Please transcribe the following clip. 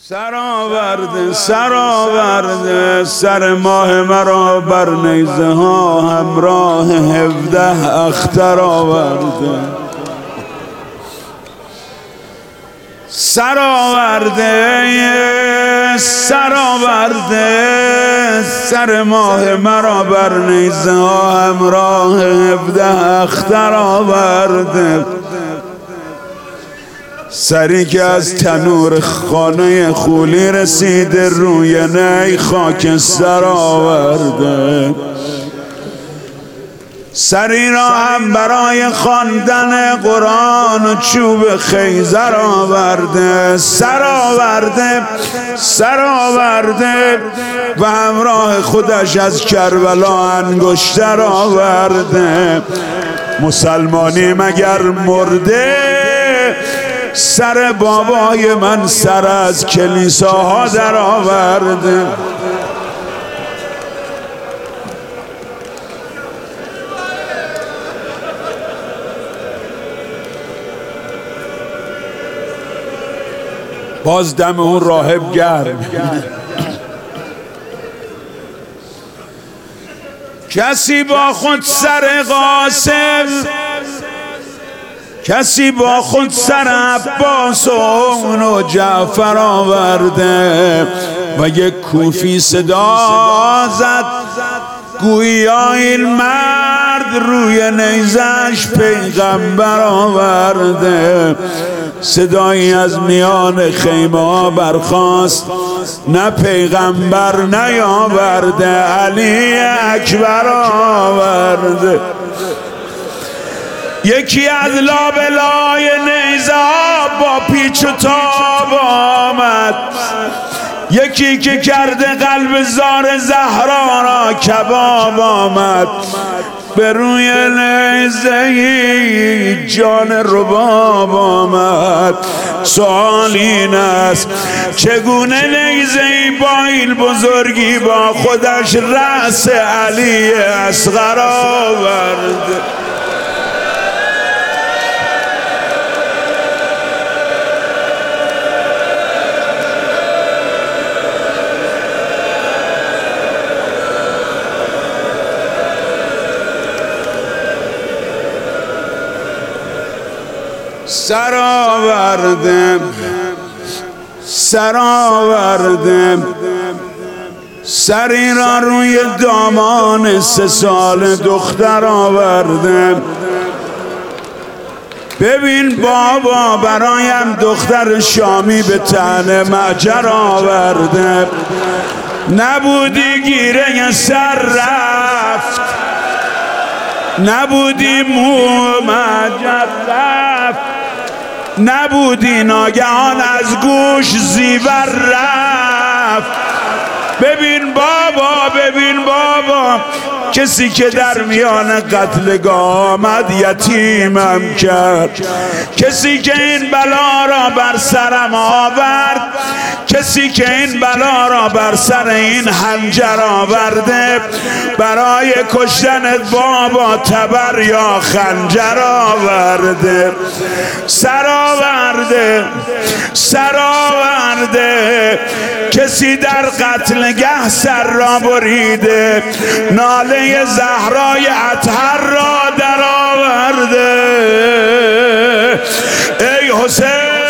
سر سر ماه مرا بر نیزه ها همراه 17 اختر آورده. سر ماه مرا بر نیزه ها همراه 17 اختر آورده. سری که از تنور خانه خولی رسیده روی نی خاکستر آورده. سری را هم برای خواندن قرآن و چوب خیزر آورده. سر آورده و همراه خودش از کربلا انگشتر آورده. مسلمانی مگر مرده؟ سر بابای من سر از کلیساها در آورده. باز دم اون راهب گرم. کسی با خود سر قاسم، کسی با خود سر عباس و جعفر آورده و یک کوفی صدا زد گویا این مرد روی نیزش پیغمبر آورده. صدایی از میان خیمه ها برخاست نه پیغمبر نیاورده، علی اکبر آورده. یکی از لابلای نیزه ها با پیچ و تاب آمد، یکی که کرده قلب زار زهرا را کباب آمد. به روی نیزه جان رباب آمد. سوال این است چگونه نیزه با این بزرگی با خودش رأس علی اصغر آورد؟ سر آورده سری را روی دامان 3 سال دختر آورده. ببین بابا برایم دختر شامی به طعن معجر آورده. نبودی گیره سر رفت، نبودی مو معجر رفت، نبودی ناگهان از گوش زیور رفت. ببین بابا کسی که در میان قتلگاه آمد یتیمم کرد، کسی که این بلا را بر سرم آورد، کسی که این بلا را بر سر این حنجر آورده. برای کشتنت بابا تبر یا خنجر آورده. سر آورده کسی در قتلگه سر را بریده، ناله زهرای اطهر را در آورده. ای حسین